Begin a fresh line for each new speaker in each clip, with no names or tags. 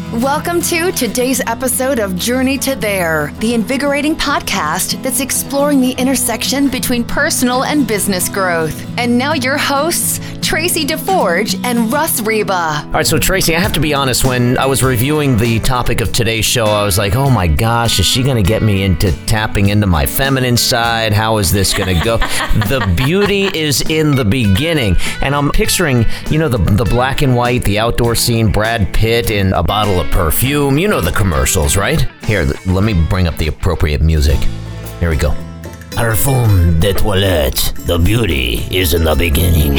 Welcome to today's episode of Journey to There, the invigorating podcast that's exploring the intersection between personal and business growth. And now your hosts, Tracy DeForge and Russ Reba.
All right, so Tracy, I have to be honest, when I was reviewing the topic of today's show, I was like, oh my gosh, is she going to get me into tapping into my feminine side? How is this going to go? The beauty is in the beginning. And I'm picturing, the black and white, the outdoor scene, Brad Pitt in a bottle of perfume. You know the commercials, right? Here, let me bring up the appropriate music. Here we go. Parfum de toilette. The beauty is in the beginning.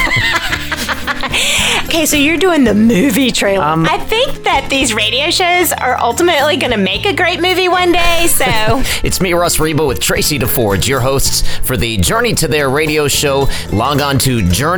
Okay, so you're doing the movie trailer. I think that these radio shows are ultimately going to make a great movie one day, so...
It's me, Russ Reba, with Tracy DeForge, your hosts for the Journey to There radio show. Log on to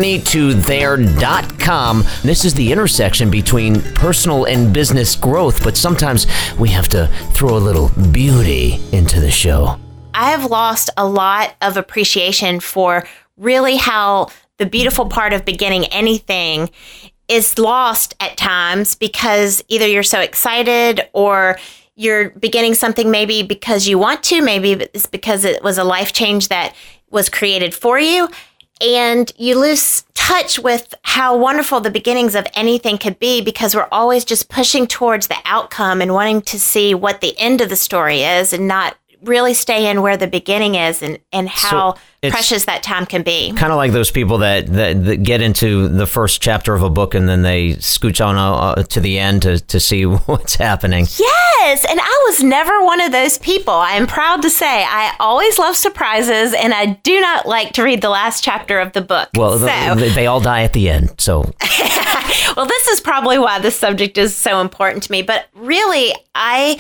journeytothere.com. This is the intersection between personal and business growth, but sometimes we have to throw a little beauty into the show.
I have lost a lot of appreciation for really how the beautiful part of beginning anything is lost at times because either you're so excited or you're beginning something maybe because you want to, maybe it's because it was a life change that was created for you, and you lose touch with how wonderful the beginnings of anything could be because we're always just pushing towards the outcome and wanting to see what the end of the story is and not really stay in where the beginning is and how precious that time can be. Kind
of like those people that get into the first chapter of a book and then they scooch on to the end to see what's happening.
Yes, and I was never one of those people. I am proud to say I always love surprises and I do not like to read the last chapter of the book.
Well, they all die at the end, so...
Well, this is probably why this subject is so important to me, but really, I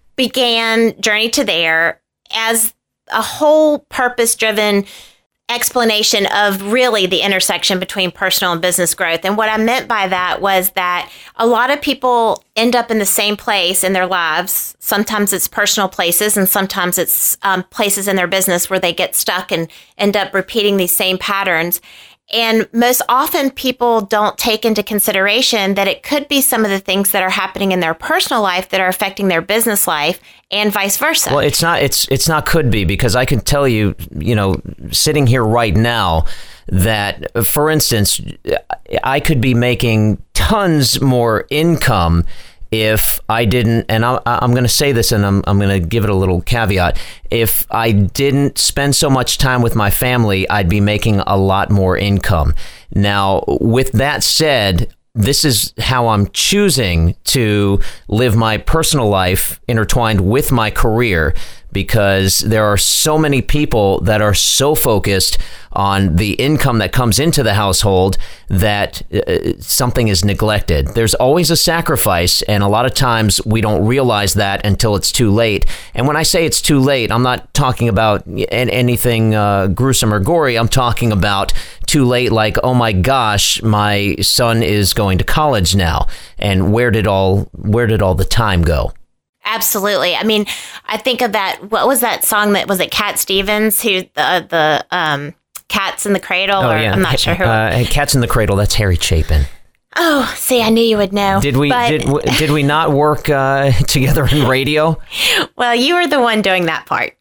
began Journey to There as a whole purpose-driven explanation of really the intersection between personal and business growth. And what I meant by that was that a lot of people end up in the same place in their lives. Sometimes it's personal places and sometimes it's places in their business where they get stuck and end up repeating these same patterns. And most often people don't take into consideration that it could be some of the things that are happening in their personal life that are affecting their business life and vice versa.
Well, it's not could be, because I can tell you, sitting here right now that, for instance, I could be making tons more income if I didn't, and I'm going to say this and I'm going to give it a little caveat, if I didn't spend so much time with my family, I'd be making a lot more income. Now, with that said, this is how I'm choosing to live my personal life intertwined with my career, because there are so many people that are so focused on the income that comes into the household that something is neglected. There's always a sacrifice, and a lot of times we don't realize that until it's too late. And when I say it's too late, I'm not talking about anything gruesome or gory. I'm talking about too late, like, oh my gosh, my son is going to college now, and where did all the time go?
Absolutely. I mean, I think of that. What was that song that was it? Cat Stevens, who the Cats in the Cradle?
Oh, yeah.
I'm not sure who.
Cats in the Cradle. That's Harry Chapin.
Oh, see, I knew you would know.
Did we not work together in radio?
Well, you were the one doing that part.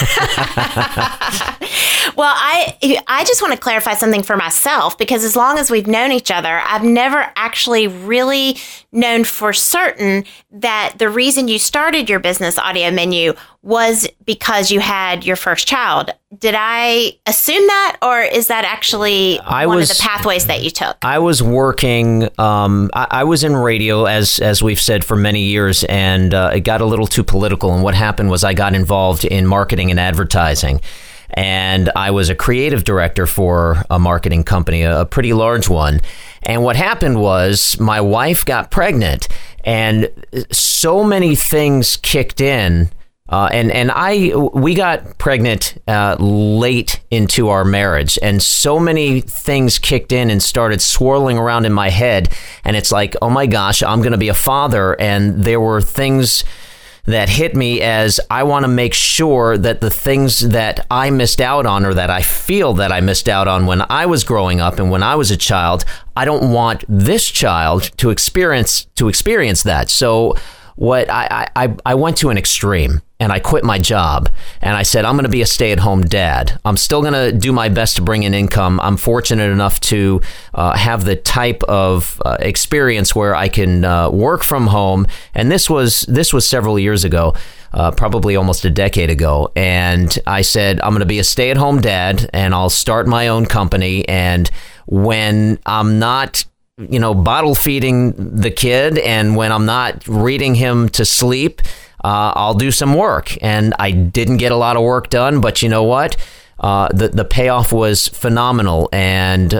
Well, I just want to clarify something for myself, because as long as we've known each other, I've never actually really known for certain that the reason you started your business, Audio Menu, was because you had your first child. Did I assume that, or is that actually one of the pathways that you took?
I was working, I was in radio, as we've said, for many years, and it got a little too political. And what happened was I got involved in marketing and advertising. And I was a creative director for a marketing company, a pretty large one. And what happened was my wife got pregnant, and so many things kicked in. We got pregnant late into our marriage, and so many things kicked in and started swirling around in my head. And it's like, oh my gosh, I'm going to be a father. And there were things that hit me as I want to make sure that the things that I missed out on, or that I feel that I missed out on when I was growing up and when I was a child, I don't want this child to experience that. So what I went to an extreme, and I quit my job, and I said, I'm going to be a stay-at-home dad. I'm still going to do my best to bring in income. I'm fortunate enough to have the type of experience where I can work from home, and this was several years ago, probably almost a decade ago. And I said, I'm going to be a stay-at-home dad, and I'll start my own company. And when I'm not bottle feeding the kid, and when I'm not reading him to sleep, I'll do some work. And I didn't get a lot of work done, but you know what? The payoff was phenomenal. And,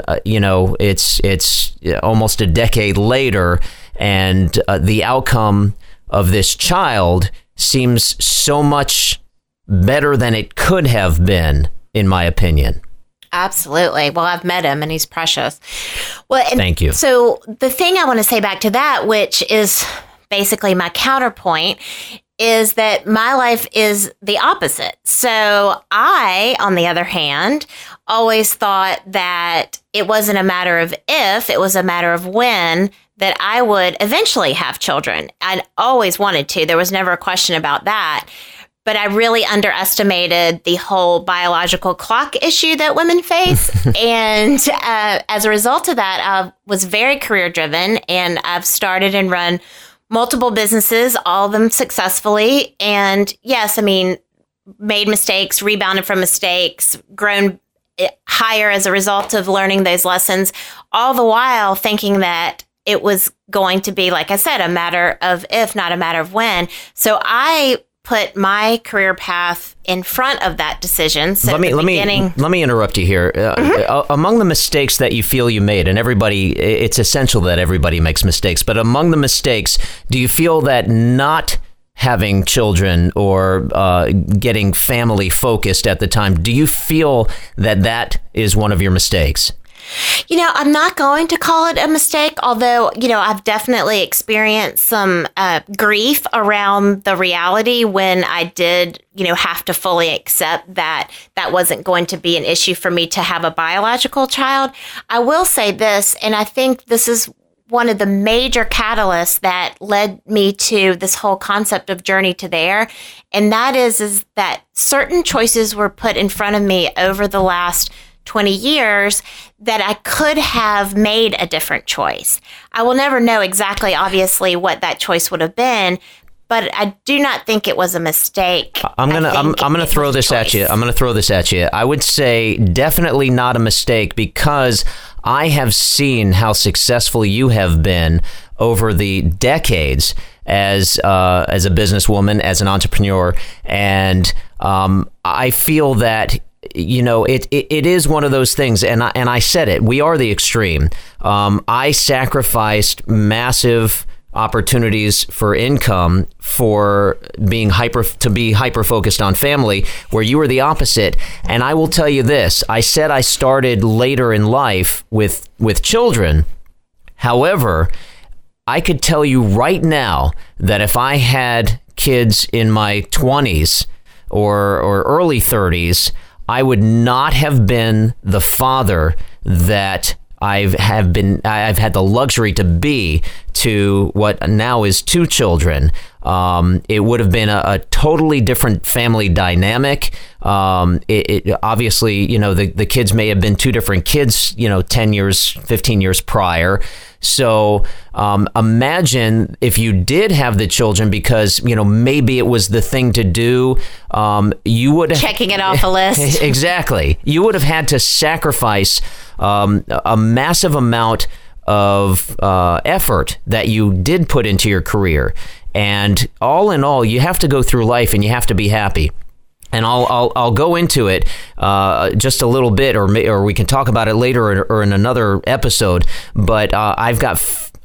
it's almost a decade later, and the outcome of this child seems so much better than it could have been, in my opinion.
Absolutely. Well, I've met him and he's precious. Well,
thank you.
So the thing I want to say back to that, which is basically my counterpoint, is that my life is the opposite. So I, on the other hand, always thought that it wasn't a matter of if, it was a matter of when that I would eventually have children. I always wanted to. There was never a question about that. But I really underestimated the whole biological clock issue that women face. And as a result of that, I was very career driven, and I've started and run multiple businesses, all of them successfully. And yes, made mistakes, rebounded from mistakes, grown higher as a result of learning those lessons, all the while thinking that it was going to be, like I said, a matter of if, not a matter of when. So I put my career path in front of that decision. So
let me interrupt you here. Among the mistakes that you feel you made, and it's essential that everybody makes mistakes, but among the mistakes, do you feel that not having children or getting family focused at the time, do you feel that is one of your mistakes?
I'm not going to call it a mistake, although, I've definitely experienced some grief around the reality when I did, have to fully accept that wasn't going to be an issue for me to have a biological child. I will say this, and I think this is one of the major catalysts that led me to this whole concept of Journey to There. And that is that certain choices were put in front of me over the last 20 years that I could have made a different choice. I will never know exactly, obviously, what that choice would have been, but I do not think it was a mistake.
I'm gonna throw this at you. I would say definitely not a mistake, because I have seen how successful you have been over the decades as a businesswoman, as an entrepreneur, and I feel that it is one of those things, and I said it. We are the extreme. I sacrificed massive opportunities for income for being hyper focused on family, where you were the opposite. And I will tell you this: I said I started later in life with children. However, I could tell you right now that if I had kids in my 20s or early 30s, I would not have been the father that I've had the luxury to be to what now is 2 children. It would have been a totally different family dynamic. It obviously, the kids may have been 2 different kids, 10 years, 15 years prior. So imagine if you did have the children because, maybe it was the thing to do. You would have...
Checking it off a list.
Exactly. You would have had to sacrifice a massive amount of effort that you did put into your career. And all in all, you have to go through life and you have to be happy. And I'll go into it just a little bit, or we can talk about it later or in another episode. But I've got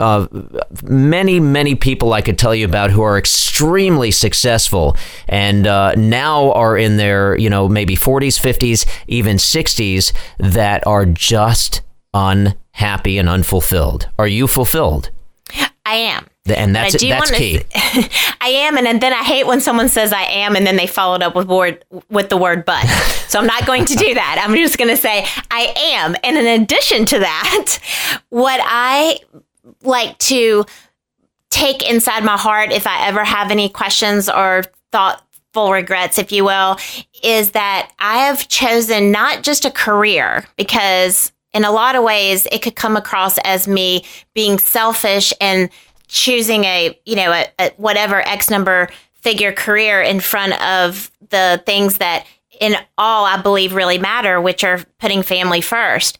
many people I could tell you about who are extremely successful and now are in their maybe 40s, 50s, even 60s that are just unhappy and unfulfilled. Are you fulfilled?
I am.
And that's key.
I am, and then I hate when someone says I am, and then they follow it up with the word but. So I'm not going to do that. I'm just going to say I am. And in addition to that, what I like to take inside my heart, if I ever have any questions or thoughtful regrets, if you will, is that I have chosen not just a career, because in a lot of ways it could come across as me being selfish and choosing a whatever X number figure career in front of the things that in all I believe really matter, which are putting family first.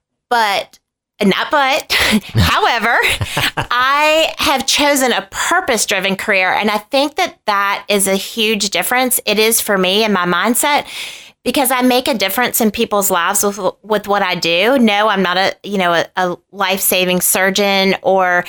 However, I have chosen a purpose-driven career, and I think that is a huge difference. It is for me and my mindset, because I make a difference in people's lives with what I do. No, I'm not a life-saving surgeon or,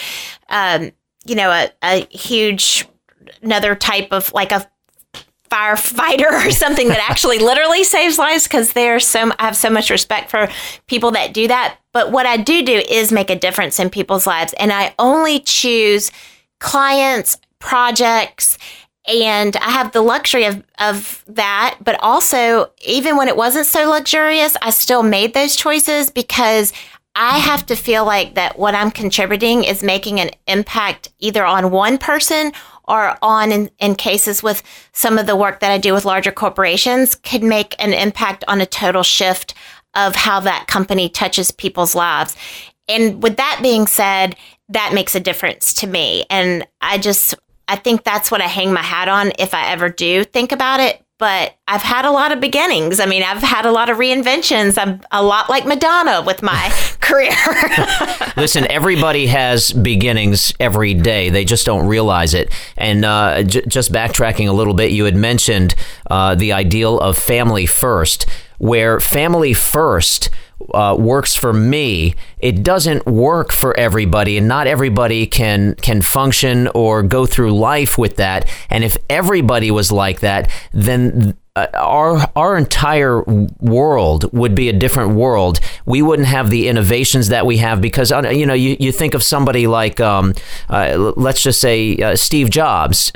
a huge, another type of like a firefighter or something that actually literally saves lives, because I have so much respect for people that do that. But what I do is make a difference in people's lives. And I only choose clients, projects, and I have the luxury of that. But also, even when it wasn't so luxurious, I still made those choices because I have to feel like that what I'm contributing is making an impact either on one person or on, in cases with some of the work that I do with larger corporations, could make an impact on a total shift of how that company touches people's lives. And with that being said, that makes a difference to me. And I think that's what I hang my hat on if I ever do think about it. But I've had a lot of beginnings. I mean, I've had a lot of reinventions. I'm a lot like Madonna with my career.
Listen, everybody has beginnings every day. They just don't realize it. And just backtracking a little bit, you had mentioned the ideal of family first, where family first works for me. It doesn't work for everybody, and not everybody can function or go through life with that. And if everybody was like that, then our entire world would be a different world. We wouldn't have the innovations that we have, because you think of somebody like let's just say Steve Jobs.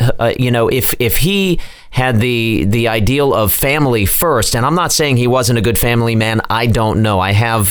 If he had the ideal of family first, and I'm not saying he wasn't a good family man. I don't know. I have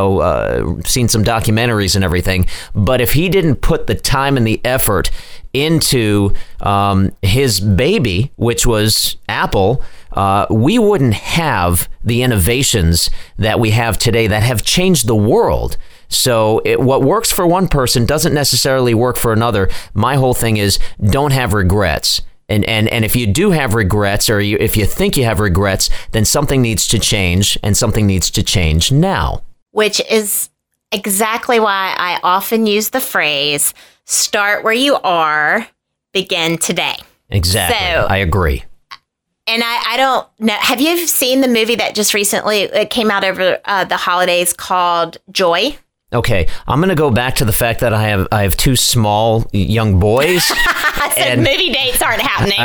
seen some documentaries and everything. But if he didn't put the time and the effort into his baby, which was Apple, we wouldn't have the innovations that we have today that have changed the world. So what works for one person doesn't necessarily work for another. My whole thing is don't have regrets. And if you do have regrets, or if you think you have regrets, then something needs to change, and something needs to change now. Which
is exactly why I often use the phrase, start where you are, begin today.
Exactly. So, I agree.
And I don't know. Have you seen the movie that just recently came out over the holidays called Joy?
Okay, I'm going to go back to the fact that I have two small young boys.
So movie dates aren't happening.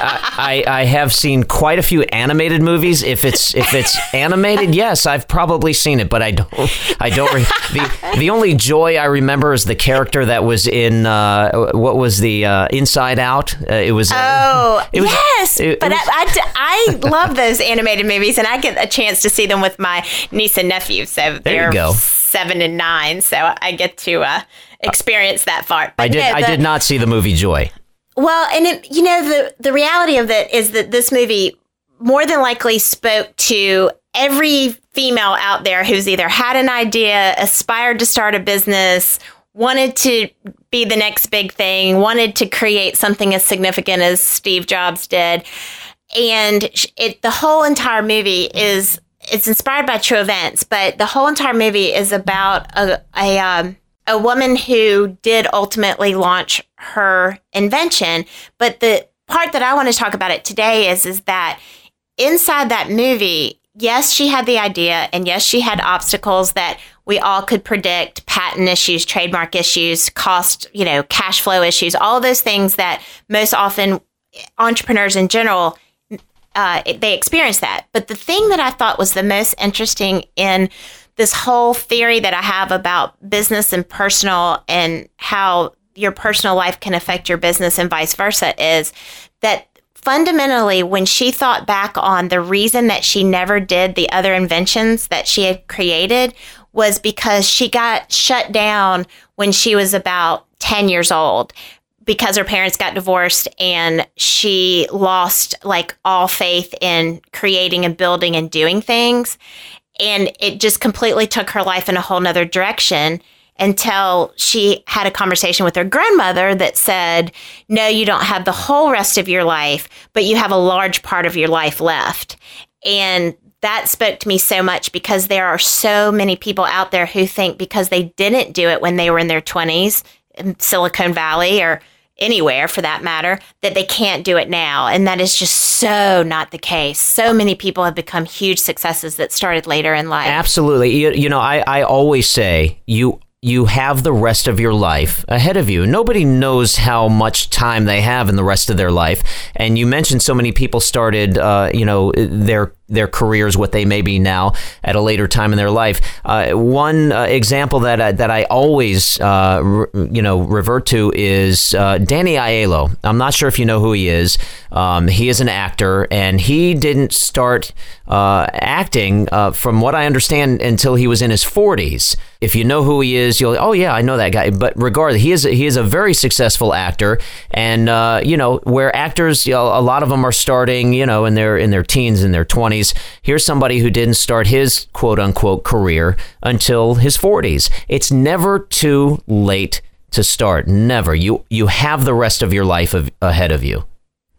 I have seen quite a few animated movies. If it's animated, yes, I've probably seen it, but I don't. The only Joy I remember is the character that was in what was the Inside Out. It was.
Yes, but I love those animated movies, and I get a chance to see them with my niece and nephew. So
there you go.
7 and 9, so I get to experience that part.
But I did not see the movie Joy.
Well, and the reality of it is that this movie more than likely spoke to every female out there who's either had an idea, aspired to start a business, wanted to be the next big thing, wanted to create something as significant as Steve Jobs did. And the whole entire movie it's inspired by true events, but the whole entire movie is about a woman who did ultimately launch her invention. But the part that I want to talk about it today is that inside that movie, yes, she had the idea, and yes, she had obstacles that we all could predict: patent issues, trademark issues, cost, cash flow issues, all those things that most often entrepreneurs in general they experience that. But the thing that I thought was the most interesting in this whole theory that I have about business and personal, and how your personal life can affect your business and vice versa is that fundamentally, when she thought back on the reason that she never did the other inventions that she had created was because she got shut down when she was about 10 years old because her parents got divorced and she lost like all faith in creating and building and doing things. And it just completely took her life in a whole nother direction until she had a conversation with her grandmother that said, no, you don't have the whole rest of your life, but you have a large part of your life left. And that spoke to me so much because there are so many people out there who think because they didn't do it when they were in their 20s in Silicon Valley or anywhere for that matter, that they can't do it now. And that is just so not the case. So many people have become huge successes that started later in life.
Absolutely. You know, I always say you have the rest of your life ahead of you. Nobody knows how much time they have in the rest of their life. And you mentioned so many people started, their careers, what they may be now, at a later time in their life. One example that I always, revert to is Danny Aiello. I'm not sure if you know who he is. He is an actor, and he didn't start acting, from what I understand, until he was in his 40s. If you know who he is, you'll, oh yeah, I know that guy. But regardless, he is a very successful actor, and where actors, a lot of them are starting, in their teens, in their 20s. Here's somebody who didn't start his quote unquote career until his 40s. It's never too late to start. Never. You have the rest of your life ahead of you.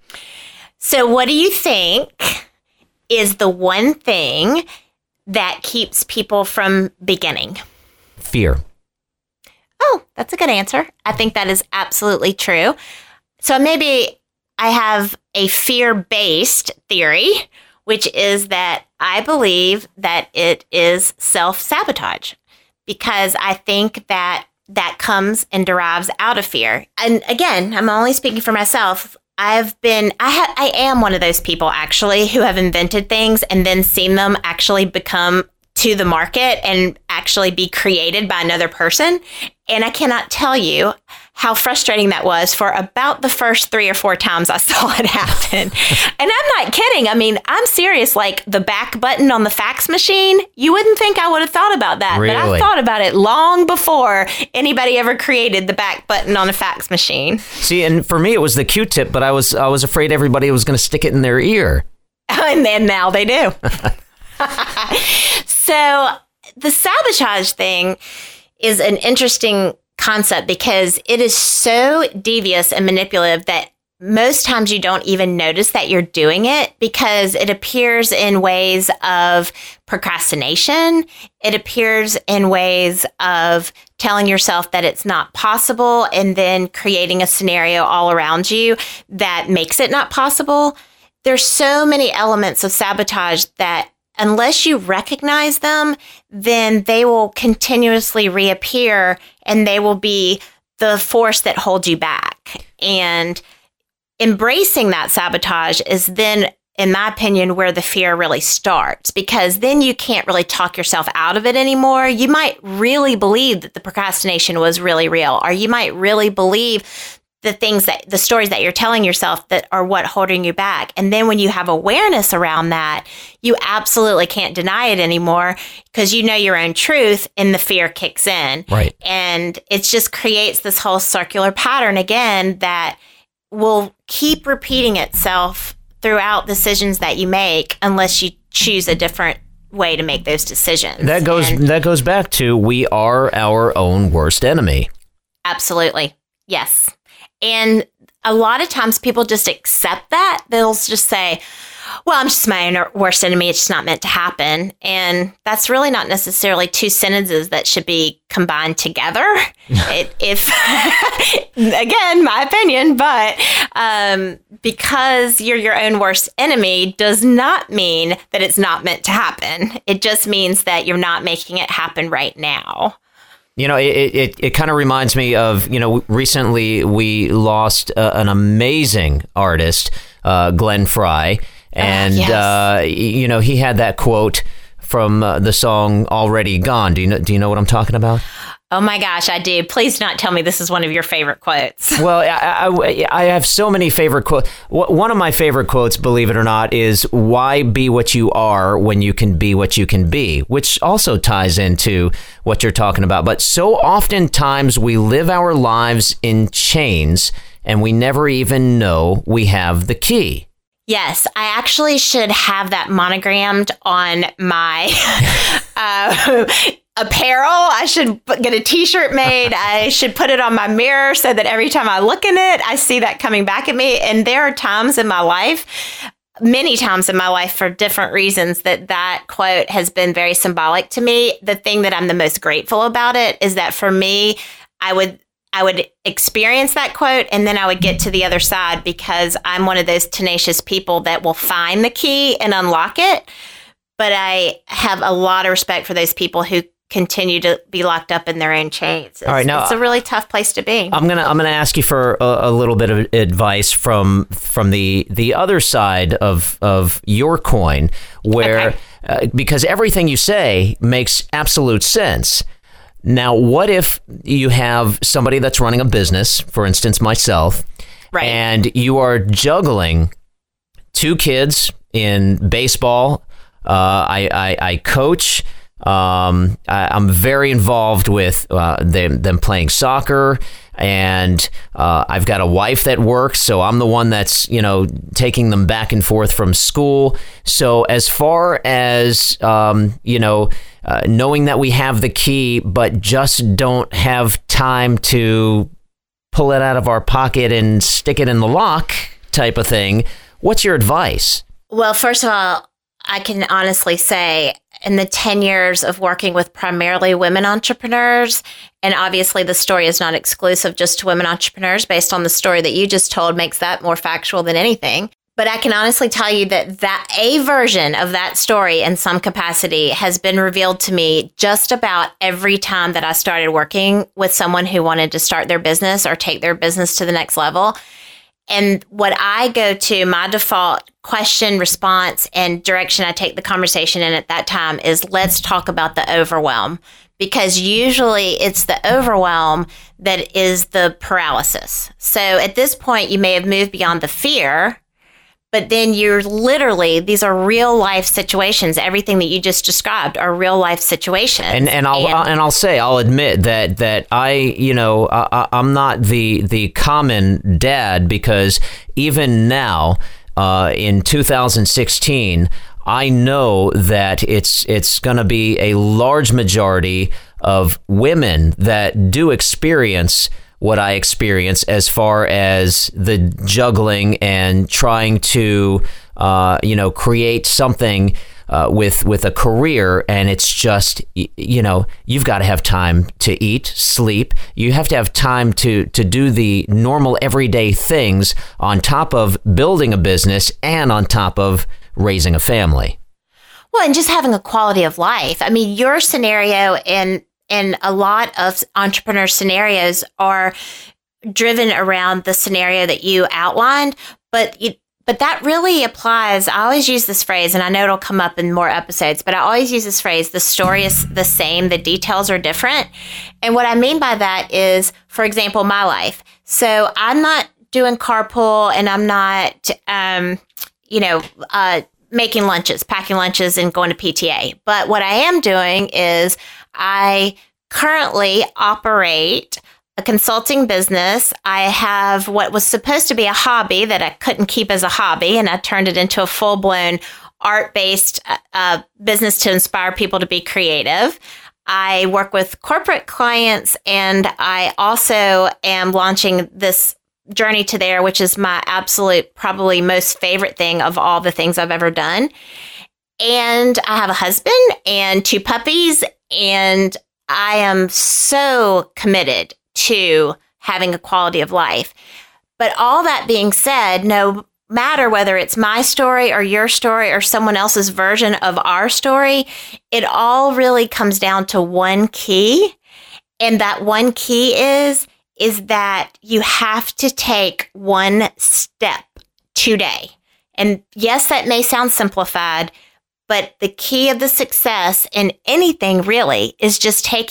So what do you think is the one thing that keeps people from beginning?
Fear.
Oh, that's a good answer. I think that is absolutely true. So maybe I have a fear-based theory, which is that I believe that it is self-sabotage, because I think that comes and derives out of fear. And again, I'm only speaking for myself. I am one of those people actually who have invented things and then seen them actually become to the market and actually be created by another person. And I cannot tell you how frustrating that was for about the first 3 or 4 times I saw it happen. And I'm not kidding. I mean, I'm serious. Like the back button on the fax machine, you wouldn't think I would have thought about that.
Really?
But I thought about it long before anybody ever created the back button on a fax machine.
See, and for me, it was the Q-tip, but I was afraid everybody was going to stick it in their ear.
And then now they do. So the sabotage thing is an interesting concept because it is so devious and manipulative that most times you don't even notice that you're doing it because it appears in ways of procrastination. It appears in ways of telling yourself that it's not possible and then creating a scenario all around you that makes it not possible. There's so many elements of sabotage that unless you recognize them, then they will continuously reappear and they will be the force that holds you back. And embracing that sabotage is then, in my opinion, where the fear really starts, because then you can't really talk yourself out of it anymore. You might really believe that the procrastination was really real, or you might really believe the stories that you're telling yourself that are what holding you back. And then when you have awareness around that, you absolutely can't deny it anymore because you know your own truth and the fear kicks in.
Right.
And it just creates this whole circular pattern again that will keep repeating itself throughout decisions that you make unless you choose a different way to make those decisions.
That goes back to we are our own worst enemy.
Absolutely. Yes. And a lot of times people just accept that. They'll just say, well, I'm just my own worst enemy. It's just not meant to happen. And that's really not necessarily 2 sentences that should be combined together. If again, my opinion, but because you're your own worst enemy does not mean that it's not meant to happen. It just means that you're not making it happen right now.
You know, it kind of reminds me of, recently we lost an amazing artist, Glenn Frey. And,
yes.
He had that quote from the song Already Gone. Do you know what I'm talking about?
Oh my gosh, I do. Please do not tell me this is one of your favorite quotes.
Well, I have so many favorite quotes. One of my favorite quotes, believe it or not, is "Why be what you are when you can be what you can be," which also ties into what you're talking about. But so oftentimes we live our lives in chains and we never even know we have the key.
Yes, I actually should have that monogrammed on my apparel. I should get a t-shirt made. I should put it on my mirror so that every time I look in it, I see that coming back at me. And there are times in my life, many times in my life for different reasons, that quote has been very symbolic to me. The thing that I'm the most grateful about it is that for me, I would experience that quote and then I would get to the other side, because I'm one of those tenacious people that will find the key and unlock it. But I have a lot of respect for those people who continue to be locked up in their own chains.
All right, now,
it's a really tough place to be.
I'm gonna ask you for a little bit of advice from the other side of your coin, where because everything you say makes absolute sense. Now, what if you have somebody that's running a business, for instance, myself, right, and you are juggling 2 kids in baseball? I coach. I'm very involved with them playing soccer, and I've got a wife that works, so I'm the one that's taking them back and forth from school. So as far as knowing that we have the key, but just don't have time to pull it out of our pocket and stick it in the lock type of thing, what's your advice?
Well, first of all, I can honestly say in the 10 years of working with primarily women entrepreneurs, and obviously the story is not exclusive just to women entrepreneurs, based on the story that you just told makes that more factual than anything. But I can honestly tell you that a version of that story in some capacity has been revealed to me just about every time that I started working with someone who wanted to start their business or take their business to the next level. And what I go to, my default question, response, and direction I take the conversation in at that time is, let's talk about the overwhelm. Because usually it's the overwhelm that is the paralysis. So at this point, you may have moved beyond the fear, but then you're literally, these are real life situations. Everything that you just described are real life situations.
And I'll admit that I'm not the common dad, because even now in 2016, I know that it's going to be a large majority of women that do experience what I experience, as far as the juggling and trying to, create something with a career. And it's just, you've got to have time to eat, sleep. You have to have time to do the normal everyday things on top of building a business and on top of raising a family.
Well, and just having a quality of life. I mean, your scenario and a lot of entrepreneur scenarios are driven around the scenario that you outlined, but that really applies. I always use this phrase, and I know it'll come up in more episodes, but I always use this phrase: the story is the same, the details are different. And what I mean by that is, for example, my life. So I'm not doing carpool, and I'm not, making lunches, packing lunches, and going to PTA. But what I am doing is I currently operate a consulting business. I have what was supposed to be a hobby that I couldn't keep as a hobby, and I turned it into a full-blown art-based business to inspire people to be creative. I work with corporate clients, and I also am launching this Journey to There, which is my absolute, probably most favorite thing of all the things I've ever done. And I have a husband and 2 puppies, and I am so committed to having a quality of life. But all that being said, no matter whether it's my story or your story or someone else's version of our story, it all really comes down to one key. And that one key is that you have to take one step today. And yes, that may sound simplified, but the key of the success in anything really is just taking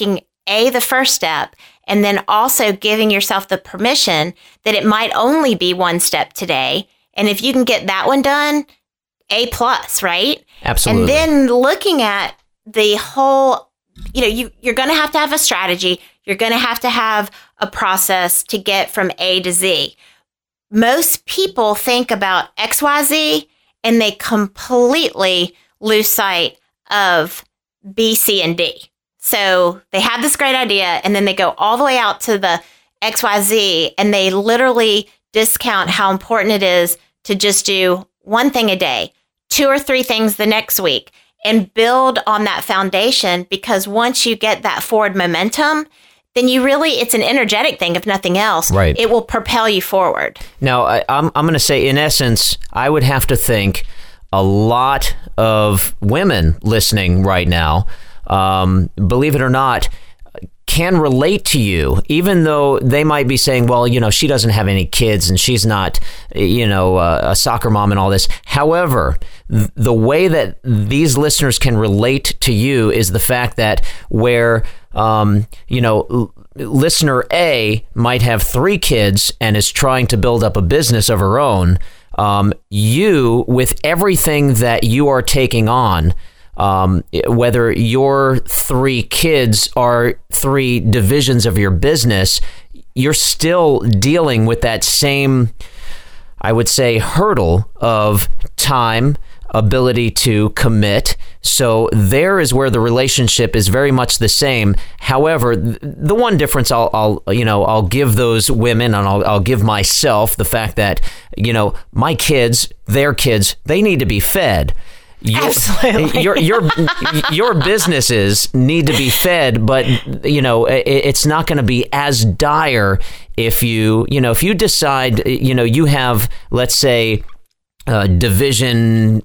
the first step, and then also giving yourself the permission that it might only be one step today. And if you can get that one done, A+, right?
Absolutely.
And then looking at the whole, you're going to have a strategy. You're going to have a process to get from A to Z. Most people think about XYZ and they completely lose sight of B, C, and D. So they have this great idea and then they go all the way out to the XYZ and they literally discount how important it is to just do one thing a day, 2 or 3 things the next week, and build on that foundation, because once you get that forward momentum, then it's an energetic thing, if nothing else.
Right.
It will propel you forward.
Now, I'm going to say, in essence, I would have to think a lot of women listening right now, believe it or not, can relate to you, even though they might be saying, well, she doesn't have any kids and she's not, a soccer mom and all this. However, the way that these listeners can relate to you is the fact that where, listener A might have 3 kids and is trying to build up a business of her own, you, with everything that you are taking on, whether your 3 kids are 3 divisions of your business, you're still dealing with that same, I would say, hurdle of time, ability to commit. So there is where the relationship is very much the same. However, the one difference I'll give those women, and I'll give myself, the fact that, my kids, their kids, they need to be fed.
Absolutely.
Your businesses need to be fed, but it's not going to be as dire if you decide you have, let's say, division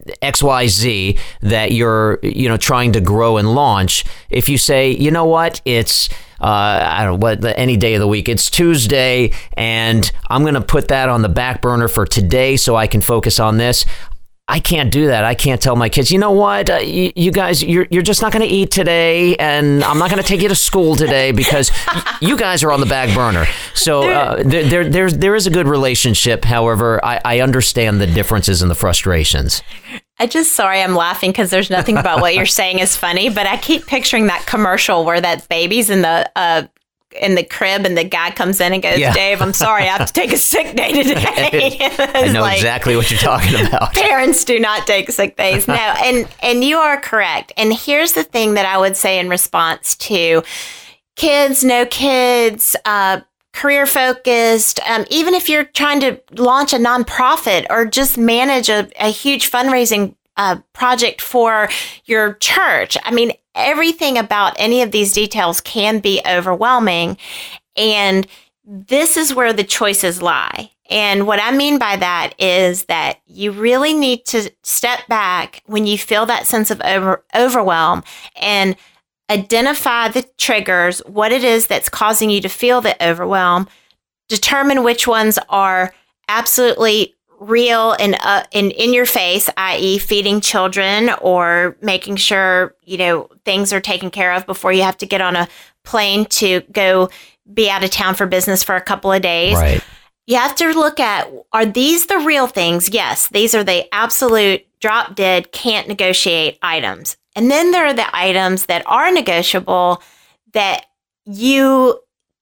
XYZ that you're trying to grow and launch. If you say, it's I don't know what, any day of the week, it's Tuesday and I'm going to put that on the back burner for today so I can focus on this. I can't do that. I can't tell my kids, you know what, you guys, you're just not going to eat today, and I'm not going to take you to school today because you guys are on the back burner. So there is a good relationship. However, I understand the differences and the frustrations.
I'm laughing because there's nothing about what you're saying is funny, but I keep picturing that commercial where that baby's in the crib and the guy comes in and goes, yeah. Dave, I'm sorry, I have to take a sick day today.
I know exactly what you're talking about.
Parents do not take sick days. No, and you are correct. And here's the thing that I would say in response to kids, no kids, career focused, even if you're trying to launch a nonprofit or just manage a huge fundraising project for your church. I mean, everything about any of these details can be overwhelming. And this is where the choices lie. And what I mean by that is that you really need to step back when you feel that sense of overwhelm and identify the triggers, what it is that's causing you to feel the overwhelm, determine which ones are absolutely real and in your face, i.e. feeding children or making sure, things are taken care of before you have to get on a plane to go be out of town for business for a couple of days.
Right.
You have to look at, are these the real things? Yes, these are the absolute drop dead, can't negotiate items. And then there are the items that are negotiable that you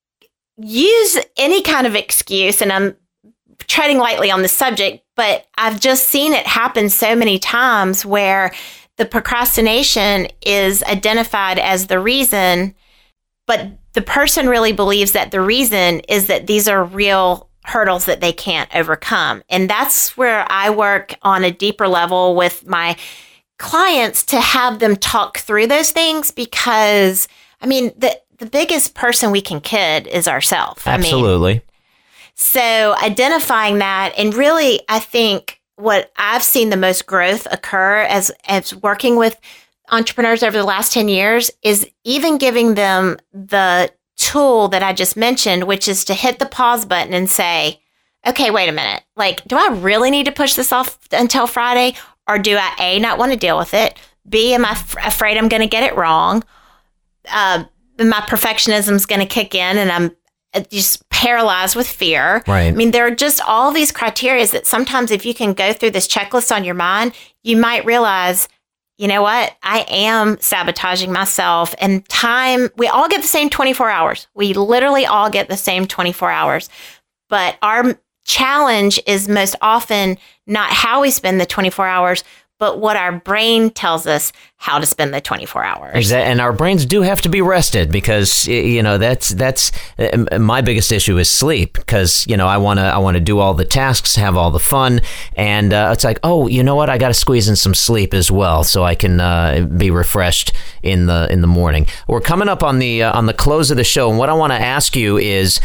use any kind of excuse, and I'm treading lightly on the subject, but I've just seen it happen so many times where the procrastination is identified as the reason, but the person really believes that the reason is that these are real hurdles that they can't overcome. And that's where I work on a deeper level with my clients to have them talk through those things, because, the biggest person we can kid is ourselves.
Absolutely.
So identifying that, and really, I think what I've seen the most growth occur as working with entrepreneurs over the last 10 years is even giving them the tool that I just mentioned, which is to hit the pause button and say, okay, wait a minute. Do I really need to push this off until Friday? Or do I, A, not want to deal with it? B, am I afraid I'm going to get it wrong? my perfectionism is going to kick in and I'm just paralyzed with fear.
Right.
I mean, there are just all these criteria that sometimes if you can go through this checklist on your mind, you might realize, you know what? I am sabotaging myself. And time, we all get the same 24 hours. We literally all get the same 24 hours. But our challenge is most often not how we spend the 24 hours, but what our brain tells us how to spend the 24 hours.
Exactly. And our brains do have to be rested because, that's my biggest issue is sleep because, I want to do all the tasks, have all the fun. And it's like, oh, you know what? I got to squeeze in some sleep as well so I can be refreshed in the morning. We're coming up on the close of the show. And what I want to ask you is,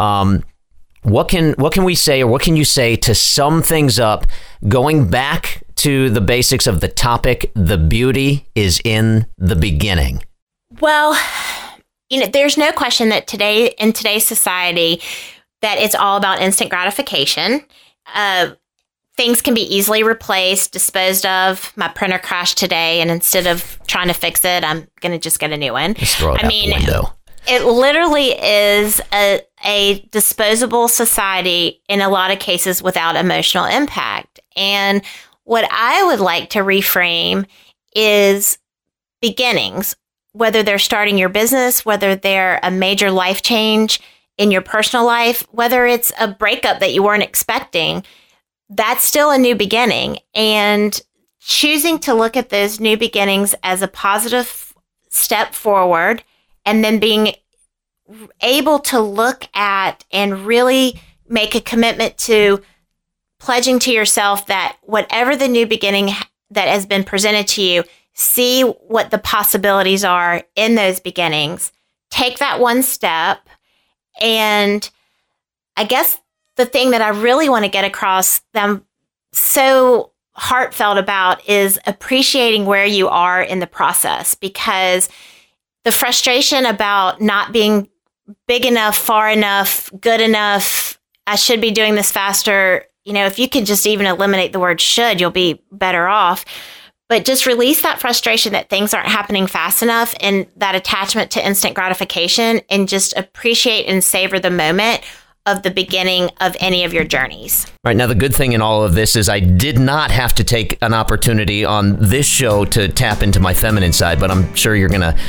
what can we say or what can you say to sum things up going back to the basics of the topic, the beauty is in the beginning?
Well, there's no question that in today's society that it's all about instant gratification. Things can be easily replaced, disposed of. My printer crashed today, and instead of trying to fix it, I'm going to just get a new one.
Just throw it out the window.
It literally is a disposable society in a lot of cases without emotional impact. And what I would like to reframe is beginnings, whether they're starting your business, whether they're a major life change in your personal life, whether it's a breakup that you weren't expecting, that's still a new beginning. And choosing to look at those new beginnings as a positive step forward, and then being able to look at and really make a commitment to pledging to yourself that whatever the new beginning that has been presented to you, see what the possibilities are in those beginnings. Take that one step. And I guess the thing that I really want to get across that I'm so heartfelt about is appreciating where you are in the process, because the frustration about not being big enough, far enough, good enough, I should be doing this faster. If you can just even eliminate the word should, you'll be better off. But just release that frustration that things aren't happening fast enough and that attachment to instant gratification, and just appreciate and savor the moment of the beginning of any of your journeys.
Right. Now, the good thing in all of this is I did not have to take an opportunity on this show to tap into my feminine side, but I'm sure you're going to,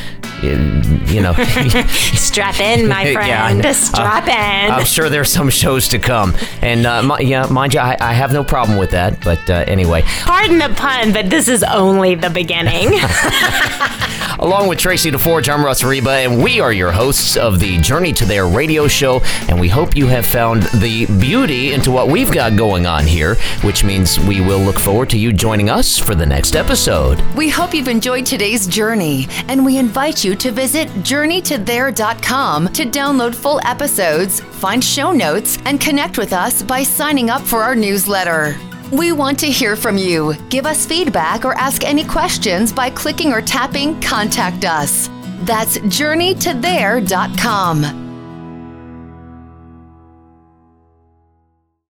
Strap in, my friend. Yeah, strap in.
I'm sure there's some shows to come. And mind you, I have no problem with that. But anyway.
Pardon the pun, but this is only the beginning.
Along with Tracy DeForge, I'm Russ Reba, and we are your hosts of the Journey to There radio show. And we hope you have found the beauty into what we've got going on here, which means we will look forward to you joining us for the next episode.
We hope you've enjoyed today's journey, and we invite you to visit journeytothere.com to download full episodes, find show notes, and connect with us by signing up for our newsletter. We want to hear from you. Give us feedback or ask any questions by clicking or tapping Contact Us. That's journeytothere.com.